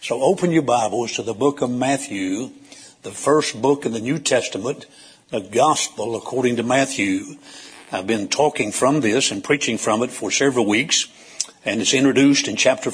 So open your Bibles to the book of Matthew, the first book in the New Testament, the Gospel according to Matthew. I've been talking from this and preaching from it for several weeks, and it's introduced in chapter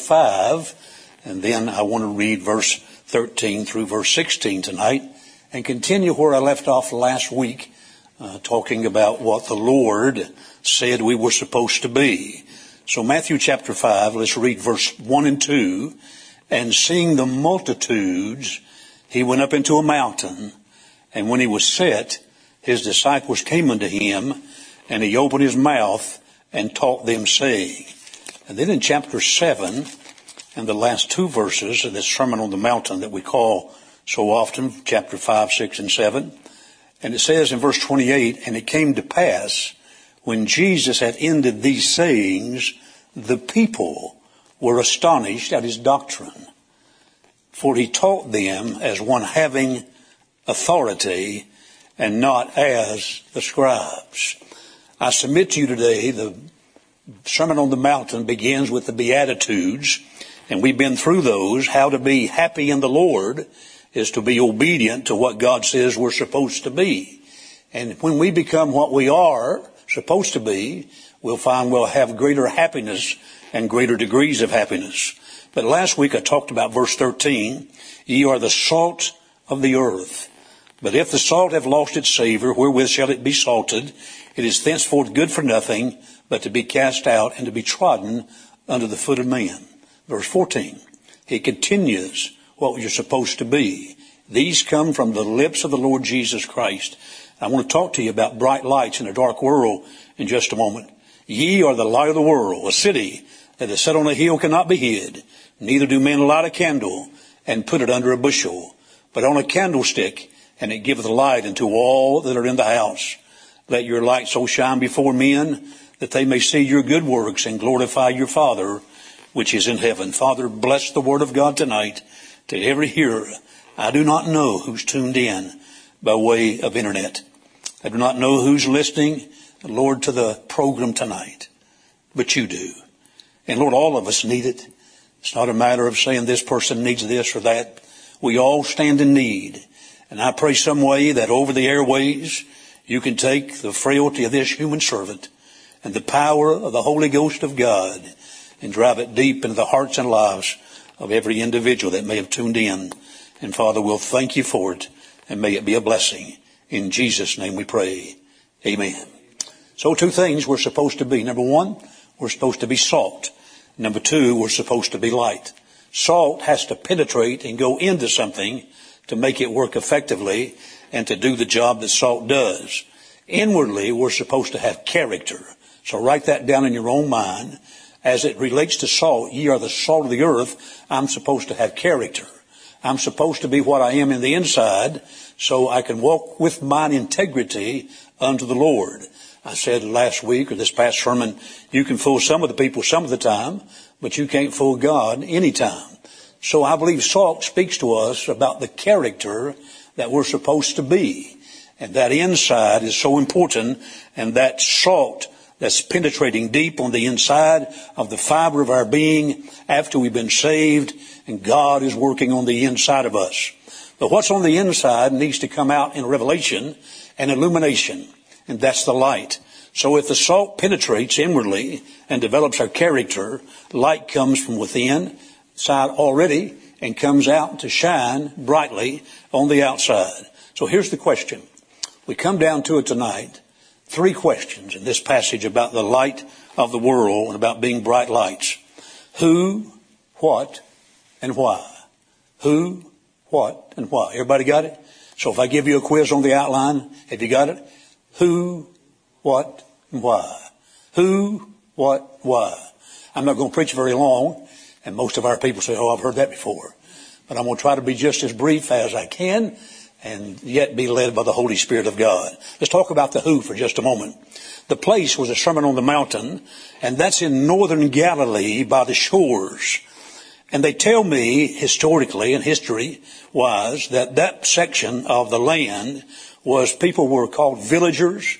5, and then I want to read verse 13 through verse 16 tonight and continue where I left off last week, talking about what the Lord said we were supposed to be. So Matthew chapter 5, let's read verse 1 and 2. And seeing the multitudes, he went up into a mountain, and when he was set, his disciples came unto him, and he opened his mouth and taught them, saying. And then in chapter 7, and the last two verses of this Sermon on the Mountain that we call so often, chapter 5, 6, and 7, and it says in verse 28, and it came to pass, when Jesus had ended these sayings, the people were astonished at his doctrine. For he taught them as one having authority and not as the scribes. I submit to you today, the Sermon on the Mountain begins with the Beatitudes, and we've been through those. How to be happy in the Lord is to be obedient to what God says we're supposed to be. And when we become what we are supposed to be, we'll find we'll have greater happiness and greater degrees of happiness. But last week I talked about verse 13. Ye are the salt of the earth. But if the salt have lost its savor, wherewith shall it be salted? It is thenceforth good for nothing, but to be cast out and to be trodden under the foot of men. Verse 14. He continues what you're supposed to be. These come from the lips of the Lord Jesus Christ. I want to talk to you about bright lights in a dark world in just a moment. Ye are the light of the world. A city that is set on a hill cannot be hid. Neither do men light a candle and put it under a bushel, but on a candlestick, and it giveth light unto all that are in the house. Let your light so shine before men that they may see your good works and glorify your Father which is in heaven. Father, bless the word of God tonight to every hearer. I do not know who's tuned in by way of internet. I do not know who's listening, Lord, to the program tonight, but you do. And Lord, all of us need it. It's not a matter of saying this person needs this or that. We all stand in need. And I pray some way that over the airways, you can take the frailty of this human servant and the power of the Holy Ghost of God and drive it deep into the hearts and lives of every individual that may have tuned in. And Father, we'll thank you for it, and may it be a blessing. In Jesus' name we pray. Amen. So two things we're supposed to be. Number one, we're supposed to be salt. Number two, we're supposed to be light. Salt has to penetrate and go into something to make it work effectively and to do the job that salt does. Inwardly, we're supposed to have character. So write that down in your own mind. As it relates to salt, ye are the salt of the earth. I'm supposed to have character. I'm supposed to be what I am in the inside so I can walk with mine integrity unto the Lord. I said last week or this past sermon, you can fool some of the people some of the time, but you can't fool God anytime. So I believe salt speaks to us about the character that we're supposed to be. And that inside is so important, and that salt that's penetrating deep on the inside of the fiber of our being after we've been saved, and God is working on the inside of us. But what's on the inside needs to come out in revelation and illumination, and that's the light. So if the salt penetrates inwardly and develops our character, light comes from within, side already, and comes out to shine brightly on the outside. So here's the question. We come down to it tonight. Three questions in this passage about the light of the world and about being bright lights. Who, what, and why? Who, what, and why? Everybody got it? So if I give you a quiz on the outline, have you got it? Who, what, and why? Who, what, why? I'm not going to preach very long, and most of our people say, oh, I've heard that before. But I'm going to try to be just as brief as I can and yet be led by the Holy Spirit of God. Let's talk about the who for just a moment. The place was a Sermon on the Mountain, and that's in northern Galilee by the shores. And they tell me historically and history-wise that section of the land was people were called villagers,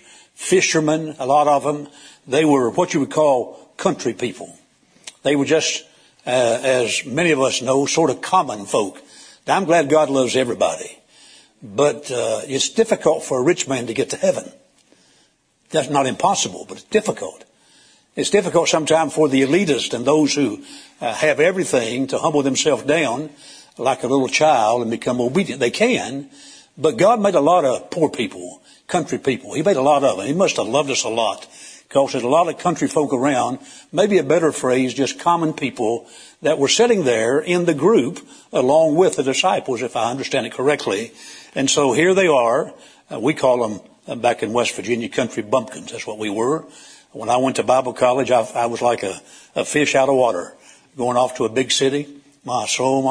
fishermen, a lot of them. They were what you would call country people. They were just as many of us know, sort of common folk. Now, I'm glad God loves everybody, but it's difficult for a rich man to get to heaven. That's not impossible, but it's difficult. It's difficult sometimes for the elitist and those who have everything to humble themselves down like a little child and become obedient. They can, but God made a lot of poor people, country people. He made a lot of them. He must have loved us a lot, because there's a lot of country folk around, maybe a better phrase, just common people that were sitting there in the group along with the disciples, if I understand it correctly. And so here they are. We call them back in West Virginia country bumpkins. That's what we were. When I went to Bible college, I was like a fish out of water going off to a big city. My soul.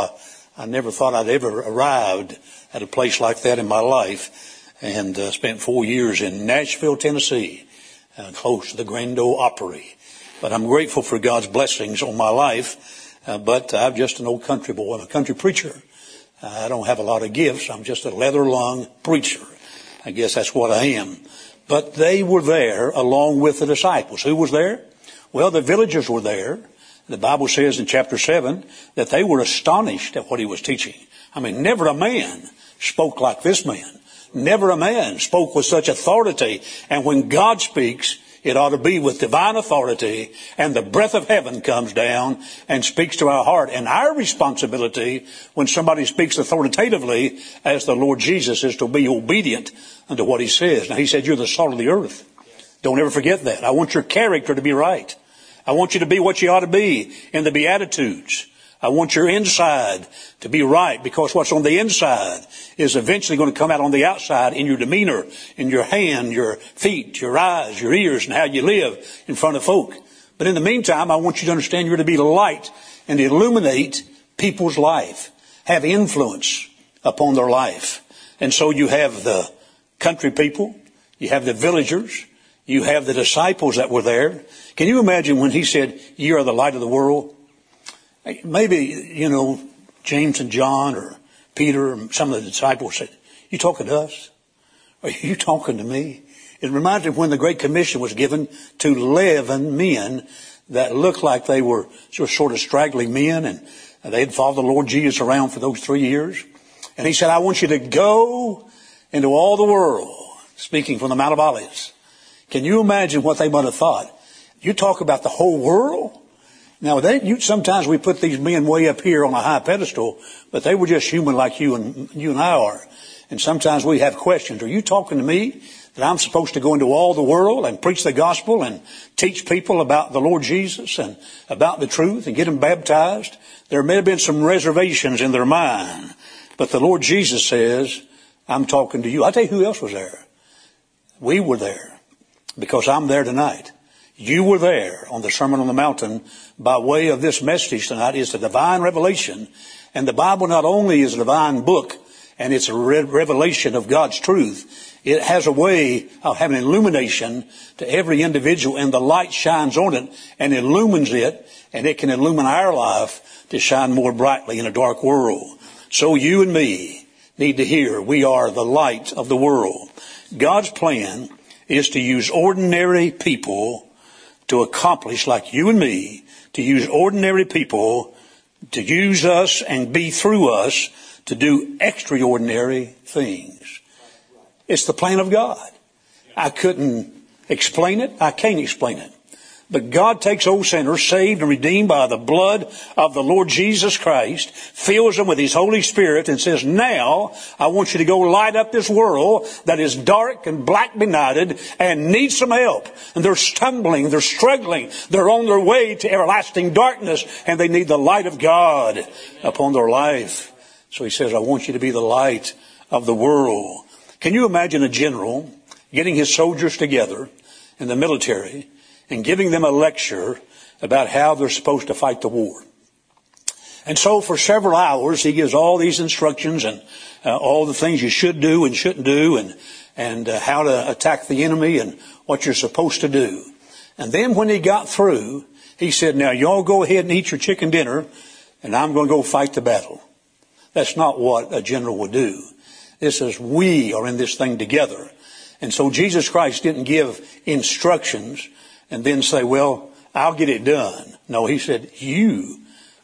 I never thought I'd ever arrived at a place like that in my life, and spent 4 years in Nashville, Tennessee, close to the Grand Ole Opry. But I'm grateful for God's blessings on my life, but I'm just an old country boy. I'm a country preacher. I don't have a lot of gifts. I'm just a leather-lung preacher. I guess that's what I am. But they were there along with the disciples. Who was there? Well, the villagers were there. The Bible says in chapter 7 that they were astonished at what he was teaching. I mean, never a man spoke like this man. Never a man spoke with such authority. And when God speaks, it ought to be with divine authority, and the breath of heaven comes down and speaks to our heart. And our responsibility when somebody speaks authoritatively, as the Lord Jesus, is to be obedient unto what he says. Now, he said, you're the salt of the earth. Don't ever forget that. I want your character to be right. I want you to be what you ought to be in the Beatitudes. I want your inside to be right, because what's on the inside is eventually going to come out on the outside in your demeanor, in your hand, your feet, your eyes, your ears, and how you live in front of folk. But in the meantime, I want you to understand you're to be light and illuminate people's life, have influence upon their life. And so you have the country people, you have the villagers, you have the disciples that were there. Can you imagine when he said, you are the light of the world? Maybe, James and John or Peter or some of the disciples said, you talking to us? Are you talking to me? It reminds me of when the Great Commission was given to 11 men that looked like they were sort of straggling men, and they had followed the Lord Jesus around for those 3 years. And he said, I want you to go into all the world, speaking from the Mount of Olives. Can you imagine what they might have thought? You talk about the whole world? Now, sometimes we put these men way up here on a high pedestal, but they were just human like you and I are. And sometimes we have questions. Are you talking to me that I'm supposed to go into all the world and preach the gospel and teach people about the Lord Jesus and about the truth and get them baptized? There may have been some reservations in their mind, but the Lord Jesus says, I'm talking to you. I'll tell you who else was there. We were there, because I'm there tonight. You were there on the Sermon on the Mountain. By way of this message tonight is the divine revelation. And the Bible not only is a divine book, and it's a revelation of God's truth, it has a way of having illumination to every individual, and the light shines on it and illumines it, and it can illumine our life to shine more brightly in a dark world. So you and me need to hear, we are the light of the world. God's plan is to use ordinary people to accomplish, like you and me, to use ordinary people, to use us and be through us to do extraordinary things. It's the plan of God. I couldn't explain it. I can't explain it. But God takes old sinners, saved and redeemed by the blood of the Lord Jesus Christ, fills them with His Holy Spirit, and says, now I want you to go light up this world that is dark and black benighted and needs some help. And they're stumbling, they're struggling, they're on their way to everlasting darkness, and they need the light of God upon their life. So He says, I want you to be the light of the world. Can you imagine a general getting his soldiers together in the military and giving them a lecture about how they're supposed to fight the war? And so for several hours, he gives all these instructions and all the things you should do and shouldn't do, and how to attack the enemy and what you're supposed to do. And then when he got through, he said, now y'all go ahead and eat your chicken dinner, and I'm going to go fight the battle. That's not what a general would do. This is, we are in this thing together. And so Jesus Christ didn't give instructions and then say, well, I'll get it done. No, He said, you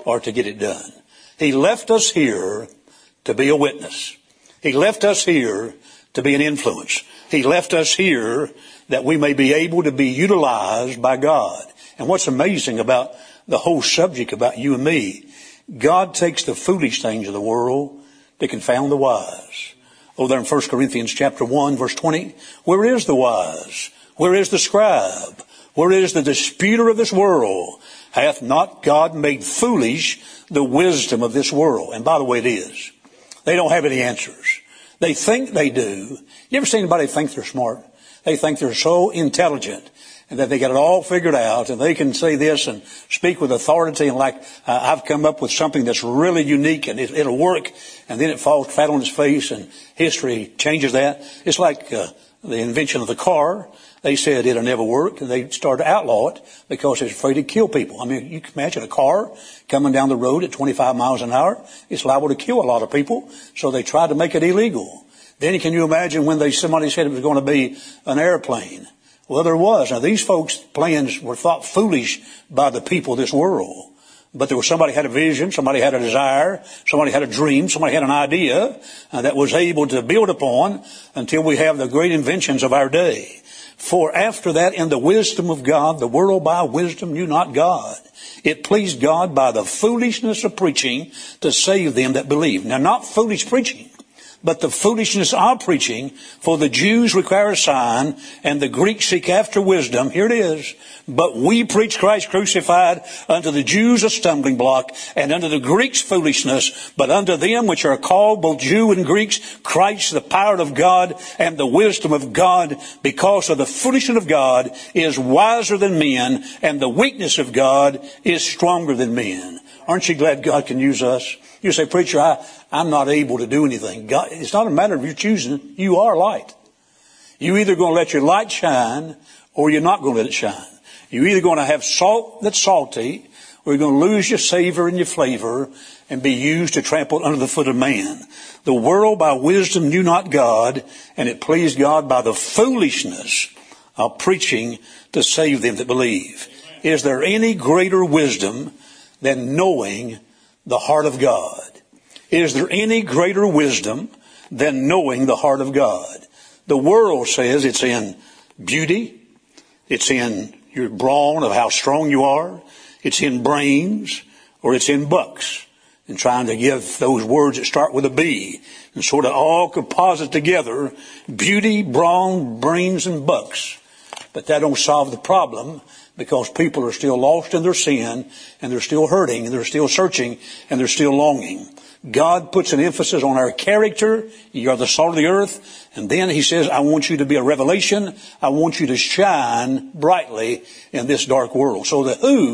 or to get it done. He left us here to be a witness. He left us here to be an influence. He left us here that we may be able to be utilized by God. And what's amazing about the whole subject about you and me, God takes the foolish things of the world to confound the wise. Oh, there in 1 Corinthians chapter 1, verse 20, where is the wise? Where is the scribe? Where is the disputer of this world? Hath not God made foolish the wisdom of this world? And by the way, it is. They don't have any answers. They think they do. You ever seen anybody think they're smart? They think they're so intelligent and that they got it all figured out and they can say this and speak with authority and like, I've come up with something that's really unique and it'll work, and then it falls flat on its face and history changes that. It's like the invention of the car. They said it'll never work, and they started to outlaw it because they're afraid to kill people. I mean, you can imagine a car coming down the road at 25 miles an hour. It's liable to kill a lot of people, so they tried to make it illegal. Then can you imagine when somebody said it was going to be an airplane? Well, there was. Now, these folks' plans were thought foolish by the people of this world. But there was somebody had a vision, somebody had a desire, somebody had a dream, somebody had an idea that was able to build upon until we have the great inventions of our day. For after that, in the wisdom of God, the world by wisdom knew not God. It pleased God by the foolishness of preaching to save them that believe. Now, not foolish preaching, but the foolishness of preaching, for the Jews require a sign, and the Greeks seek after wisdom. Here it is. But we preach Christ crucified, unto the Jews a stumbling block, and unto the Greeks foolishness, but unto them which are called, both Jew and Greeks, Christ the power of God and the wisdom of God, because of the foolishness of God is wiser than men, and the weakness of God is stronger than men. Aren't you glad God can use us? You say, preacher, I'm not able to do anything. God, it's not a matter of you choosing. You are light. You're either going to let your light shine or you're not going to let it shine. You're either going to have salt that's salty or you're going to lose your savor and your flavor and be used to trample under the foot of man. The world by wisdom knew not God, and it pleased God by the foolishness of preaching to save them that believe. Is there any greater wisdom than knowing the heart of God? Is there any greater wisdom than knowing the heart of God? The world says it's in beauty. It's in your brawn of how strong you are. It's in brains, or it's in bucks. And trying to give those words that start with a B and sort of all composite together, beauty, brawn, brains, and bucks. But that don't solve the problem, because people are still lost in their sin, and they're still hurting, and they're still searching, and they're still longing. God puts an emphasis on our character. You are the salt of the earth. And then he says, I want you to be a revelation. I want you to shine brightly in this dark world. So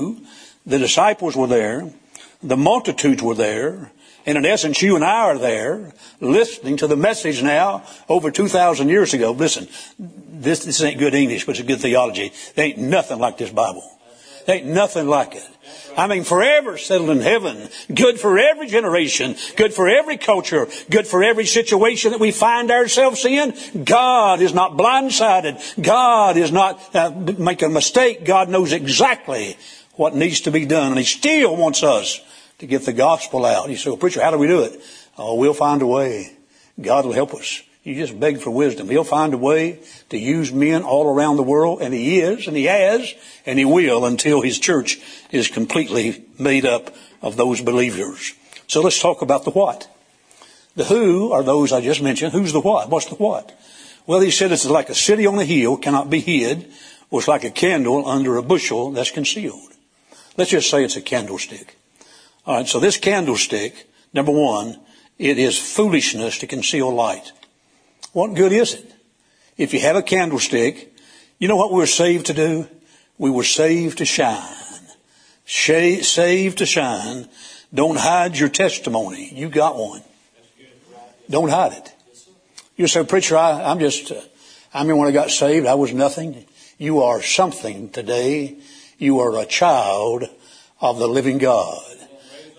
the disciples were there. The multitudes were there. And in essence, you and I are there listening to the message now over 2,000 years ago. Listen, this ain't good English, but it's good theology. There ain't nothing like this Bible. There ain't nothing like it. I mean, forever settled in heaven. Good for every generation. Good for every culture. Good for every situation that we find ourselves in. God is not blindsided. God is not making a mistake. God knows exactly what needs to be done. And he still wants us to get the gospel out. You say, well, preacher, how do we do it? Oh, we'll find a way. God will help us. You just beg for wisdom. He'll find a way to use men all around the world, and he is, and he has, and he will until his church is completely made up of those believers. So let's talk about the what. The who are those I just mentioned. Who's the what? What's the what? Well, he said it's like a city on a hill, cannot be hid, or it's like a candle under a bushel that's concealed. Let's just say it's a candlestick. All right, so this candlestick, number one, it is foolishness to conceal light. What good is it? If you have a candlestick, you know what we were saved to do? We were saved to shine. Saved to shine. Don't hide your testimony. You got one. Don't hide it. You say, preacher, I mean, when I got saved, I was nothing. You are something today. You are a child of the living God.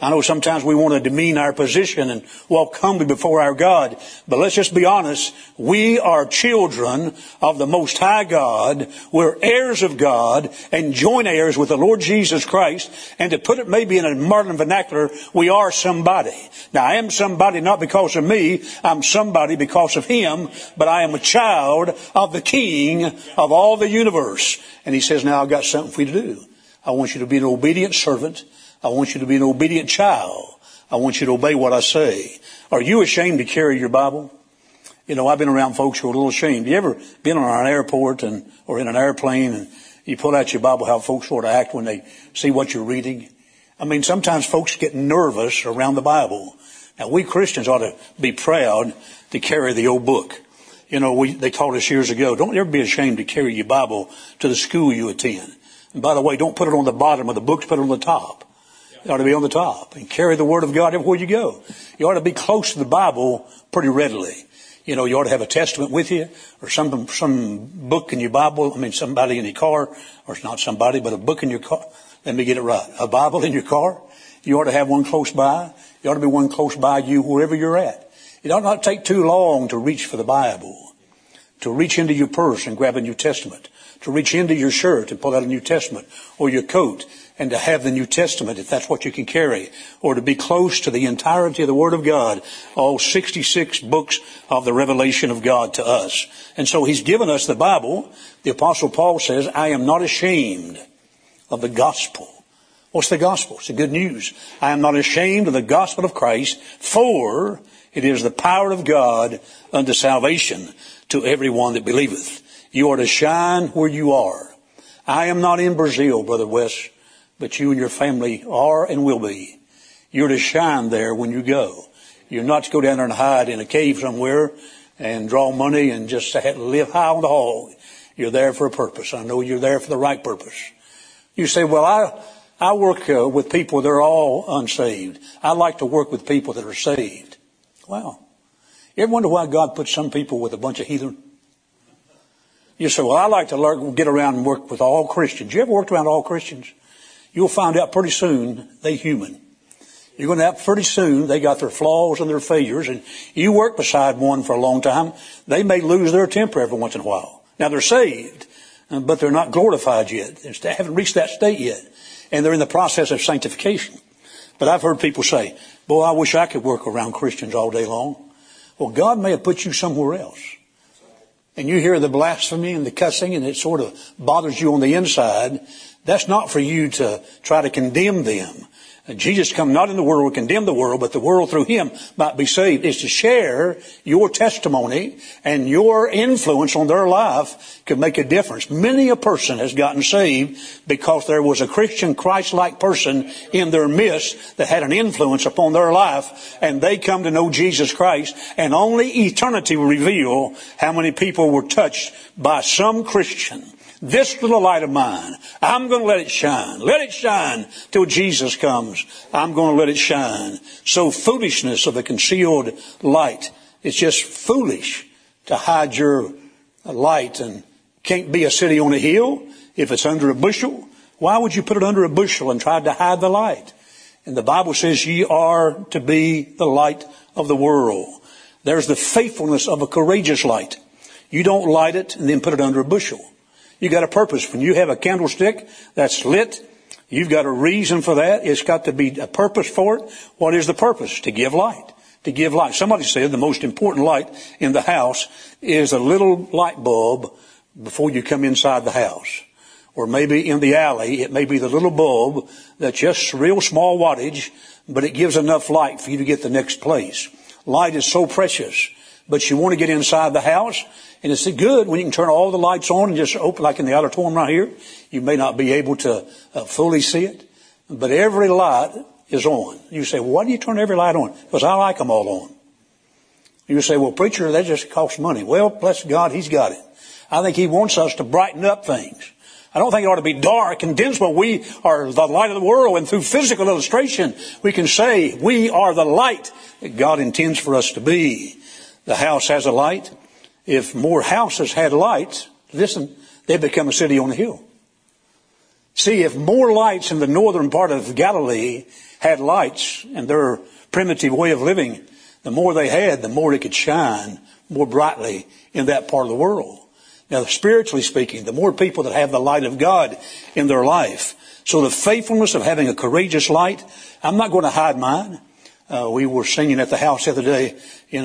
I know sometimes we want to demean our position and walk humbly before our God. But let's just be honest. We are children of the Most High God. We're heirs of God and joint heirs with the Lord Jesus Christ. And to put it maybe in a modern vernacular, we are somebody. Now, I am somebody not because of me. I'm somebody because of Him. But I am a child of the King of all the universe. And He says, now I've got something for you to do. I want you to be an obedient servant. I want you to be an obedient child. I want you to obey what I say. Are you ashamed to carry your Bible? You know, I've been around folks who are a little ashamed. You ever been on an airport or in an airplane and you pull out your Bible, how folks sort of act when they see what you're reading? I mean, sometimes folks get nervous around the Bible. Now, we Christians ought to be proud to carry the old book. You know, they taught us years ago, don't ever be ashamed to carry your Bible to the school you attend. And by the way, don't put it on the bottom of the books, put it on the top. It ought to be on the top and carry the Word of God everywhere you go. You ought to be close to the Bible pretty readily. You know, you ought to have a Testament with you or some book in your Bible. I mean, somebody in your car, or it's not somebody, but a book in your car. Let me get it right. A Bible in your car. You ought to have one close by. You ought to be one close by you wherever you're at. It ought not take too long to reach for the Bible, to reach into your purse and grab a New Testament, to reach into your shirt and pull out a New Testament or your coat and to have the New Testament, if that's what you can carry, or to be close to the entirety of the Word of God, all 66 books of the revelation of God to us. And so He's given us the Bible. The Apostle Paul says, I am not ashamed of the gospel. What's the gospel? It's the good news. I am not ashamed of the gospel of Christ, for it is the power of God unto salvation to everyone that believeth. You are to shine where you are. I am not in Brazil, Brother West, but you and your family are and will be. You're to shine there when you go. You're not to go down there and hide in a cave somewhere and draw money and just live high on the hog. You're there for a purpose. I know you're there for the right purpose. You say, well, I work with people that are all unsaved. I like to work with people that are saved. Well, you ever wonder why God put some people with a bunch of heathen? You say, well, I like to get around and work with all Christians. You ever worked around all Christians? You'll find out pretty soon they're human. You're going to have pretty soon they got their flaws and their failures, and you work beside one for a long time. They may lose their temper every once in a while. Now they're saved, but they're not glorified yet. They haven't reached that state yet, and they're in the process of sanctification. But I've heard people say, boy, I wish I could work around Christians all day long. Well, God may have put you somewhere else. And you hear the blasphemy and the cussing, and it sort of bothers you on the inside. That's not for you to try to condemn them. Jesus come not in the world to condemn the world, but the world through Him might be saved. It's to share your testimony, and your influence on their life could make a difference. Many a person has gotten saved because there was a Christian, Christ-like person in their midst that had an influence upon their life, and they come to know Jesus Christ, and only eternity will reveal how many people were touched by some Christian. This little light of mine, I'm going to let it shine. Let it shine till Jesus comes. I'm going to let it shine. So foolishness of a concealed light. It's just foolish to hide your light, and can't be a city on a hill if it's under a bushel. Why would you put it under a bushel and try to hide the light? And the Bible says ye are to be the light of the world. There's the faithfulness of a courageous light. You don't light it and then put it under a bushel. You got a purpose. When you have a candlestick that's lit, you've got a reason for that. It's got to be a purpose for it. What is the purpose? To give light. To give light. Somebody said the most important light in the house is a little light bulb before you come inside the house. Or maybe in the alley, it may be the little bulb that's just real small wattage, but it gives enough light for you to get the next place. Light is so precious. But you want to get inside the house, and it's good when you can turn all the lights on and just open, like in the auditorium right here. You may not be able to fully see it, but every light is on. You say, well, why do you turn every light on? Because I like them all on. You say, well, preacher, that just costs money. Well, bless God, He's got it. I think He wants us to brighten up things. I don't think it ought to be dark and dismal. We are the light of the world, and through physical illustration, we can say we are the light that God intends for us to be. The house has a light. If more houses had lights, listen, they'd become a city on a hill. See, if more lights in the northern part of Galilee had lights and their primitive way of living, the more they had, the more it could shine more brightly in that part of the world. Now, spiritually speaking, the more people that have the light of God in their life, so the faithfulness of having a courageous light, I'm not going to hide mine. We were singing at the house the other day,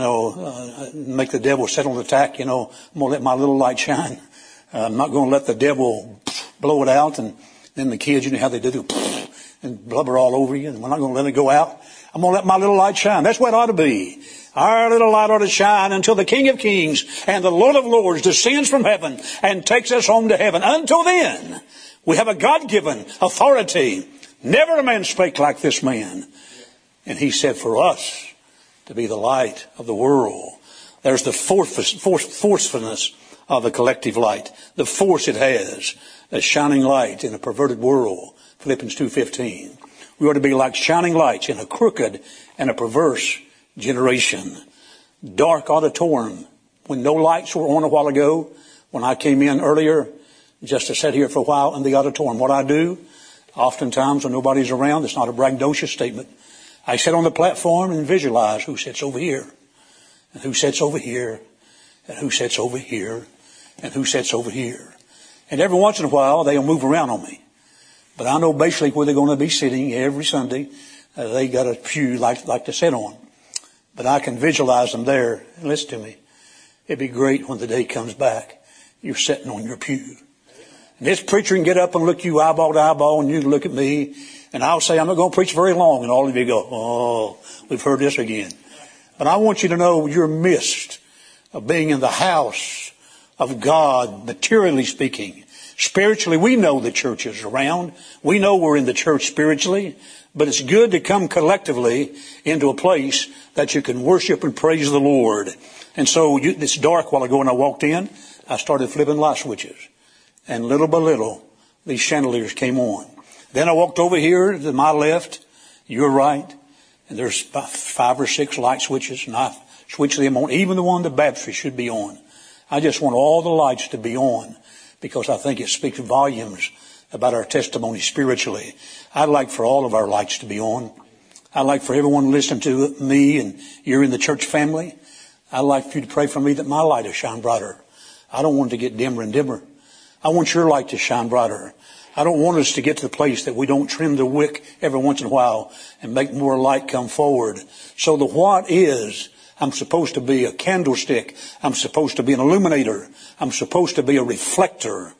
make the devil sit on the tack, I'm going to let my little light shine. I'm not going to let the devil blow it out, and then the kids, you know how they do, and blubber all over you, and we're not going to let it go out. I'm going to let my little light shine. That's what it ought to be. Our little light ought to shine until the King of Kings and the Lord of Lords descends from heaven and takes us home to heaven. Until then, we have a God-given authority. Never a man spake like this man. And he said for us to be the light of the world. There's the forcefulness of the collective light. The force it has. A shining light in a perverted world. Philippians 2:15. We ought to be like shining lights in a crooked and a perverse generation. Dark auditorium. When no lights were on a while ago, when I came in earlier, just to sit here for a while in the auditorium, what I do, oftentimes when nobody's around, it's not a braggadocious statement, I sit on the platform and visualize who sits over here, and who sits over here, and who sits over here, and who sits over here. And every once in a while, they'll move around on me. But I know basically where they're going to be sitting every Sunday. They got a pew like to sit on. But I can visualize them there. And listen to me. It'd be great when the day comes back. You're sitting on your pew. And this preacher can get up and look you eyeball to eyeball, and you can look at me. And I'll say, I'm not going to preach very long. And all of you go, oh, we've heard this again. But I want you to know you're missed of being in the house of God, materially speaking. Spiritually, we know the church is around. We know we're in the church spiritually. But it's good to come collectively into a place that you can worship and praise the Lord. And so it's dark while ago when I walked in. I started flipping light switches. And little by little, these chandeliers came on. Then I walked over here to my left, your right, and there's 5 or 6 light switches, and I switched them on, even the one the baptistry should be on. I just want all the lights to be on, because I think it speaks volumes about our testimony spiritually. I'd like for all of our lights to be on. I'd like for everyone listening to me, and you're in the church family. I'd like for you to pray for me that my light will shine brighter. I don't want it to get dimmer and dimmer. I want your light to shine brighter. I don't want us to get to the place that we don't trim the wick every once in a while and make more light come forward. So the what is, I'm supposed to be a candlestick. I'm supposed to be an illuminator. I'm supposed to be a reflector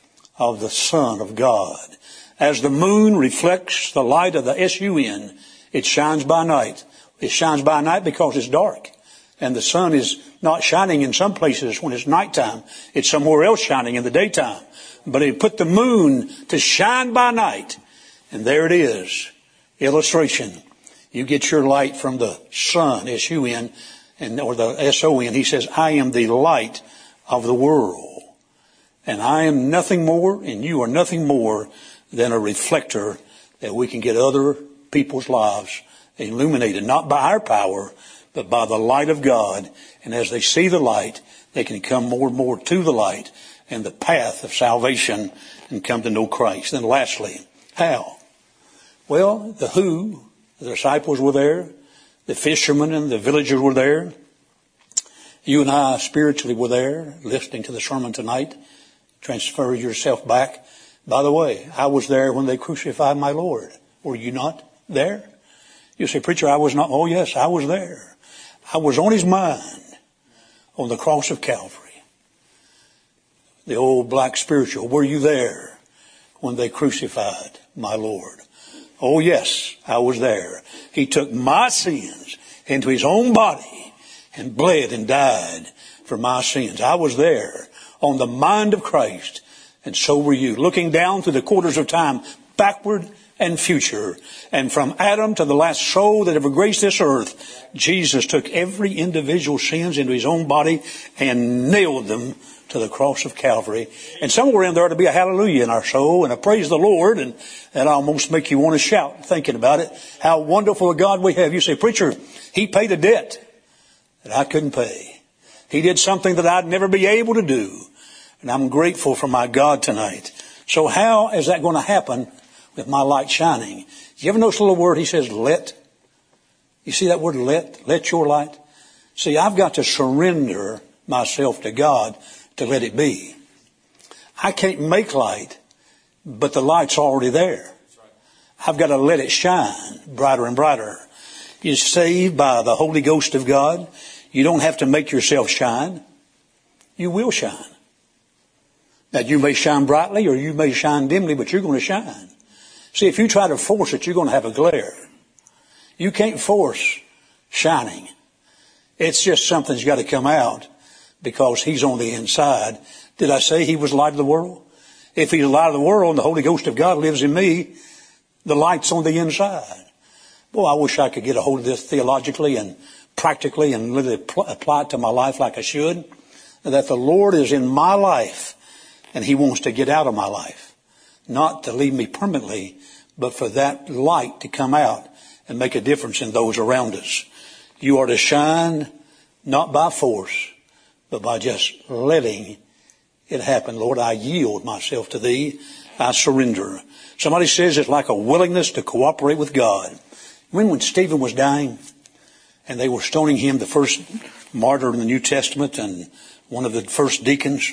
of the Son of God. As the moon reflects the light of the sun, it shines by night. It shines by night because it's dark. And the sun is not shining in some places when it's nighttime. It's somewhere else shining in the daytime. But he put the moon to shine by night. And there it is. Illustration. You get your light from the sun, S-U-N, or the S-O-N. He says, I am the light of the world. And I am nothing more, and you are nothing more than a reflector that we can get other people's lives illuminated, not by our power, but by the light of God. And as they see the light, they can come more and more to the light and the path of salvation and come to know Christ. Then lastly, how? Well, the disciples were there. The fishermen and the villagers were there. You and I spiritually were there, listening to the sermon tonight. Transfer yourself back. By the way, I was there when they crucified my Lord. Were you not there? You say, preacher, I was not. Oh, yes, I was there. I was on his mind on the cross of Calvary. The old black spiritual. Were you there when they crucified my Lord? Oh, yes, I was there. He took my sins into his own body and bled and died for my sins. I was there on the mind of Christ, and so were you. Looking down through the quarters of time, backward and future. And from Adam to the last soul that ever graced this earth, Jesus took every individual sins into his own body and nailed them to the cross of Calvary. And somewhere in there ought to be a hallelujah in our soul and a praise the Lord, and that almost make you want to shout thinking about it. How wonderful a God we have. You say, preacher, he paid a debt that I couldn't pay. He did something that I'd never be able to do. And I'm grateful for my God tonight. So how is that going to happen with my light shining? You ever notice the little word he says, let? You see that word, let? Let your light? See, I've got to surrender myself to God to let it be. I can't make light, but the light's already there. I've got to let it shine brighter and brighter. You're saved by the Holy Ghost of God. You don't have to make yourself shine. You will shine. Now, you may shine brightly or you may shine dimly, but you're going to shine. See, if you try to force it, you're going to have a glare. You can't force shining. It's just something's got to come out because He's on the inside. Did I say He was the light of the world? If He's the light of the world and the Holy Ghost of God lives in me, the light's on the inside. Boy, I wish I could get a hold of this theologically and practically and really apply it to my life like I should. That the Lord is in my life and He wants to get out of my life. Not to leave me permanently, but for that light to come out and make a difference in those around us. You are to shine not by force, but by just letting it happen. Lord, I yield myself to Thee. I surrender. Somebody says it's like a willingness to cooperate with God. When Stephen was dying and they were stoning him, the first martyr in the New Testament and one of the first deacons,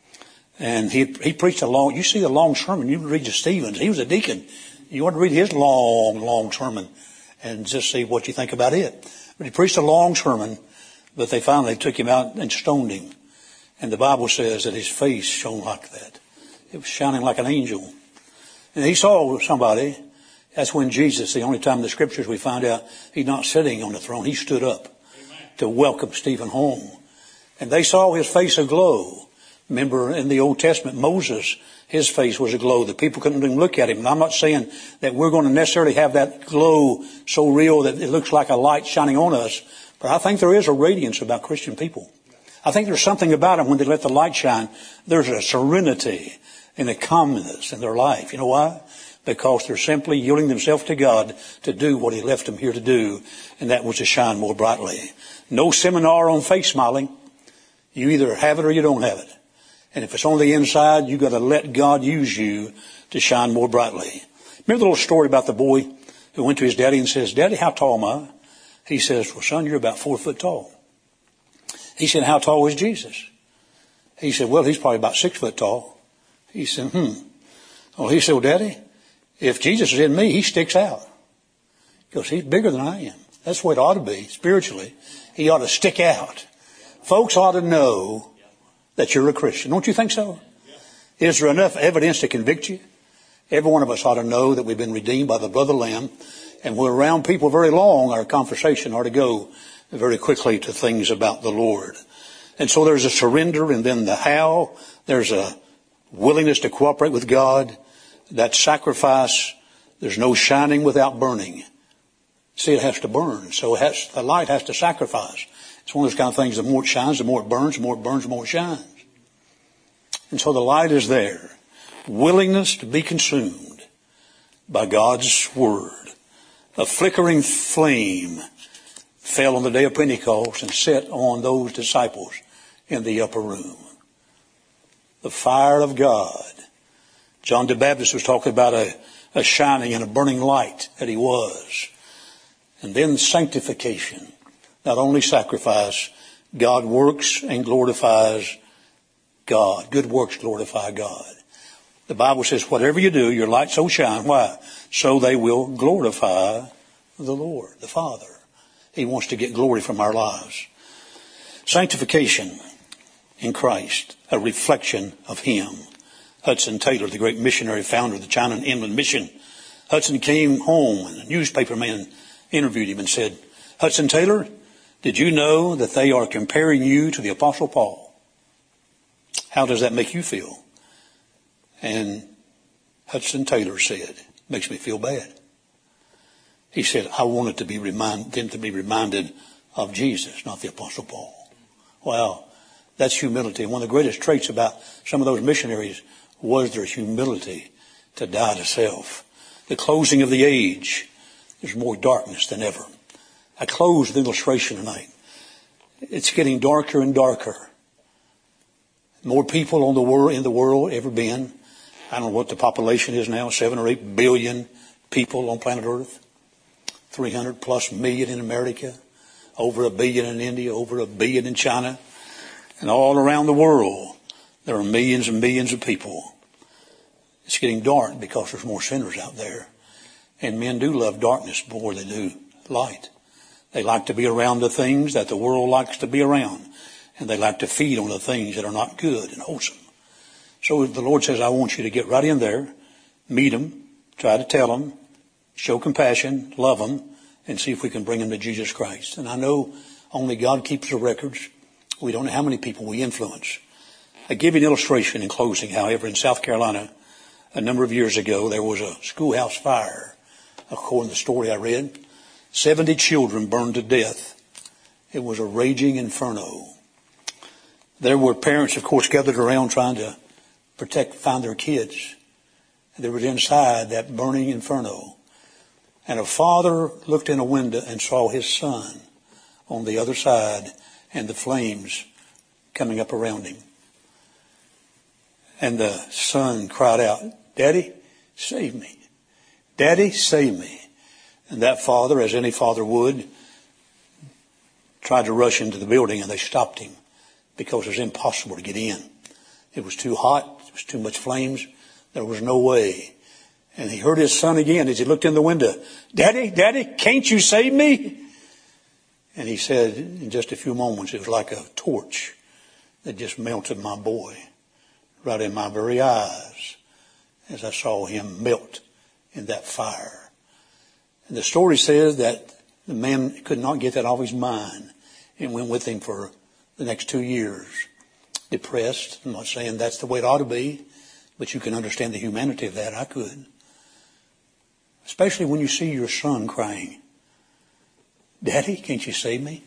and he preached you see the long sermon, you read Stephen's, he was a deacon. You ought to read his long sermon and just see what you think about it. But he preached a long sermon, but they finally took him out and stoned him. And the Bible says that his face shone like that. It was shining like an angel. And he saw somebody. That's when Jesus, the only time in the Scriptures we find out He's not sitting on the throne, He stood up to welcome Stephen home. And they saw his face aglow. Remember in the Old Testament, Moses, his face was aglow. The people couldn't even look at him. And I'm not saying that we're going to necessarily have that glow so real that it looks like a light shining on us. But I think there is a radiance about Christian people. I think there's something about them when they let the light shine. There's a serenity and a calmness in their life. You know why? Because they're simply yielding themselves to God to do what He left them here to do, and that was to shine more brightly. No seminar on face smiling. You either have it or you don't have it. And if it's on the inside, you've got to let God use you to shine more brightly. Remember the little story about the boy who went to his daddy and says, "Daddy, how tall am I?" He says, "Well, son, you're about 4 foot tall." He said, "How tall is Jesus?" He said, "Well, He's probably about 6 foot tall." He said, Well, he said, "Well, Daddy, if Jesus is in me, He sticks out. Because He's bigger than I am. That's what it ought to be, spiritually. He ought to stick out. Folks ought to know that you're a Christian. Don't you think so? Is there enough evidence to convict you? Every one of us ought to know that we've been redeemed by the blood of the Lamb. And we're around people very long, our conversation ought to go very quickly to things about the Lord. And so there's a surrender, and then the how. There's a willingness to cooperate with God. That sacrifice. There's no shining without burning. See, it has to burn. So the light has to sacrifice. It's one of those kind of things, the more it shines, the more it burns, the more it burns, the more it shines. And so the light is there. Willingness to be consumed by God's Word. A flickering flame fell on the day of Pentecost and set on those disciples in the upper room. The fire of God. John the Baptist was talking about a shining and a burning light that he was. And then sanctification. Not only sacrifice, God works and glorifies God. Good works glorify God. The Bible says, whatever you do, your light so shine. Why? So they will glorify the Lord, the Father. He wants to get glory from our lives. Sanctification in Christ, a reflection of Him. Hudson Taylor, the great missionary founder of the China and Inland Mission. Hudson came home and a newspaper man interviewed him and said, "Hudson Taylor, did you know that they are comparing you to the Apostle Paul? How does that make you feel?" And Hudson Taylor said, "Makes me feel bad." He said, "I wanted them to be reminded of Jesus, not the Apostle Paul." Wow, that's humility. And one of the greatest traits about some of those missionaries was their humility to die to self. The closing of the age, there's more darkness than ever. I close with an illustration tonight. It's getting darker and darker. More people in the world ever been. I don't know what the population is now, 7 or 8 billion people on planet Earth. 300 plus million in America. Over 1 billion in India. Over 1 billion in China. And all around the world, there are millions and millions of people. It's getting dark because there's more sinners out there. And men do love darkness more than they do light. They like to be around the things that the world likes to be around. And they like to feed on the things that are not good and wholesome. So the Lord says, I want you to get right in there, meet them, try to tell them, show compassion, love them, and see if we can bring them to Jesus Christ. And I know only God keeps the records. We don't know how many people we influence. I give you an illustration in closing, however. In South Carolina, a number of years ago, there was a schoolhouse fire. According to the story I read, 70 children burned to death. It was a raging inferno. There were parents, of course, gathered around trying to find their kids. They were inside that burning inferno. And a father looked in a window and saw his son on the other side and the flames coming up around him. And the son cried out, Daddy, save me. Daddy, save me. And that father, as any father would, tried to rush into the building, and they stopped him because it was impossible to get in. It was too hot. It was too much flames. There was no way. And he heard his son again as he looked in the window. Daddy, Daddy, can't you save me? And he said, in just a few moments, it was like a torch that just melted my boy right in my very eyes as I saw him melt in that fire. And the story says that the man could not get that off his mind and went with him for the next 2 years. Depressed. I'm not saying that's the way it ought to be, but you can understand the humanity of that. I could. Especially when you see your son crying. Daddy, can't you save me?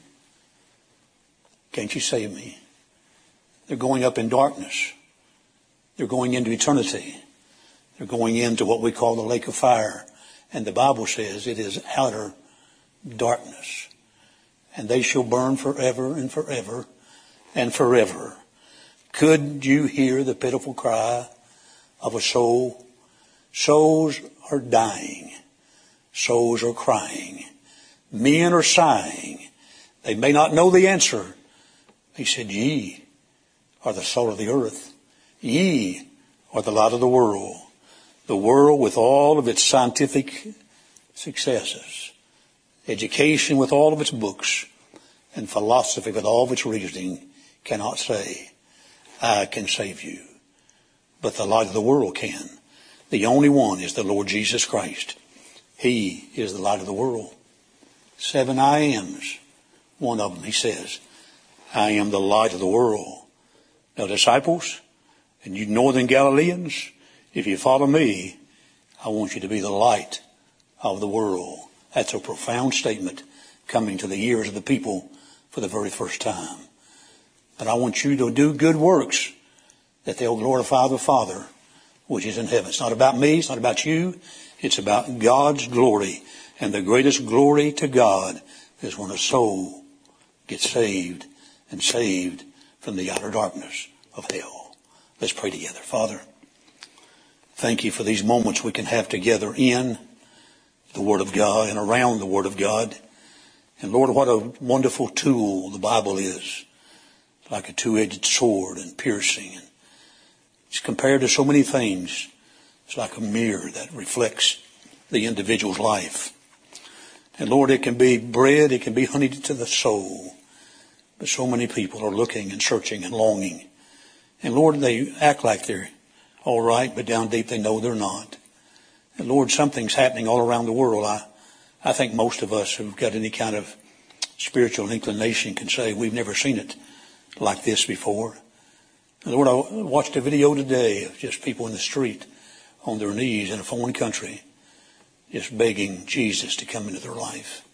Can't you save me? They're going up in darkness. They're going into eternity. They're going into what we call the lake of fire. And the Bible says it is outer darkness. And they shall burn forever and forever and forever. Could you hear the pitiful cry of a soul? Souls are dying. Souls are crying. Men are sighing. They may not know the answer. He said, ye are the salt of the earth. Ye are the light of the world. The world with all of its scientific successes, education with all of its books, and philosophy with all of its reasoning cannot say, I can save you. But the light of the world can. The only one is the Lord Jesus Christ. He is the light of the world. 7 I ams. One of them, he says, I am the light of the world. Now, disciples, and you northern Galileans, if you follow me, I want you to be the light of the world. That's a profound statement coming to the ears of the people for the very first time. But I want you to do good works that they'll glorify the Father which is in heaven. It's not about me. It's not about you. It's about God's glory. And the greatest glory to God is when a soul gets saved and saved from the outer darkness of hell. Let's pray together. Father, thank you for these moments we can have together in the Word of God and around the Word of God. And Lord, what a wonderful tool the Bible is. It's like a two-edged sword and piercing. And it's compared to so many things. It's like a mirror that reflects the individual's life. And Lord, it can be bread, it can be honey to the soul. But so many people are looking and searching and longing. And Lord, they act like they're all right, but down deep they know they're not. And Lord, something's happening all around the world. I think most of us who've got any kind of spiritual inclination can say we've never seen it like this before. And Lord, I watched a video today of just people in the street on their knees in a foreign country, just begging Jesus to come into their life.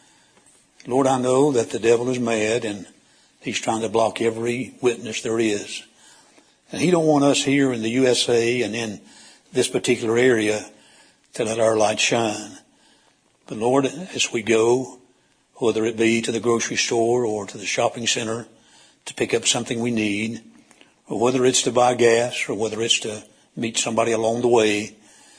Lord, I know that the devil is mad and he's trying to block every witness there is. And he don't want us here in the USA and in this particular area to let our light shine. But Lord, as we go, whether it be to the grocery store or to the shopping center to pick up something we need, or whether it's to buy gas or whether it's to meet somebody along the way,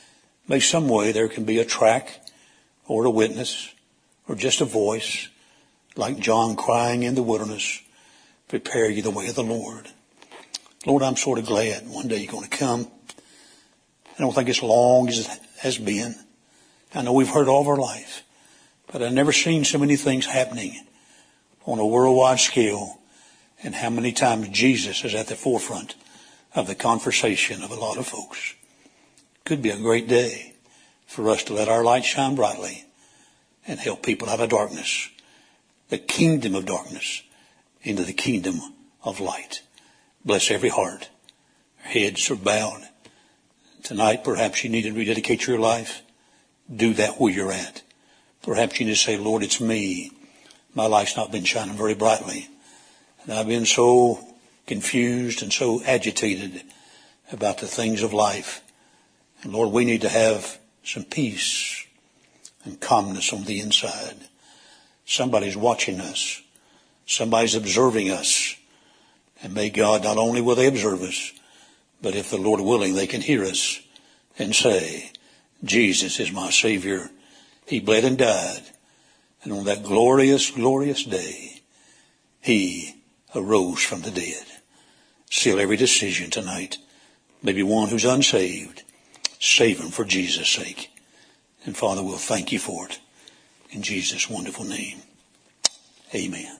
Maybe some way there can be a track or a witness or just a voice like John crying in the wilderness, prepare you the way of the Lord. Lord, I'm sort of glad one day you're going to come. I don't think it's long as it has been. I know we've heard all of our life, but I've never seen so many things happening on a worldwide scale, and how many times Jesus is at the forefront of the conversation of a lot of folks. Could be a great day for us to let our light shine brightly and help people out of darkness, the kingdom of darkness, into the kingdom of light. Bless every heart. Heads are bowed. Tonight, perhaps you need to rededicate your life. Do that where you're at. Perhaps you need to say, Lord, it's me. My life's not been shining very brightly. And I've been so confused and so agitated about the things of life. And Lord, we need to have some peace and calmness on the inside. Somebody's watching us. Somebody's observing us. And may God, not only will they observe us, but if the Lord willing, they can hear us and say, Jesus is my Savior. He bled and died. And on that glorious, glorious day, He arose from the dead. Seal every decision tonight. Maybe one who's unsaved. Save him for Jesus' sake. And Father, we'll thank you for it. In Jesus' wonderful name. Amen.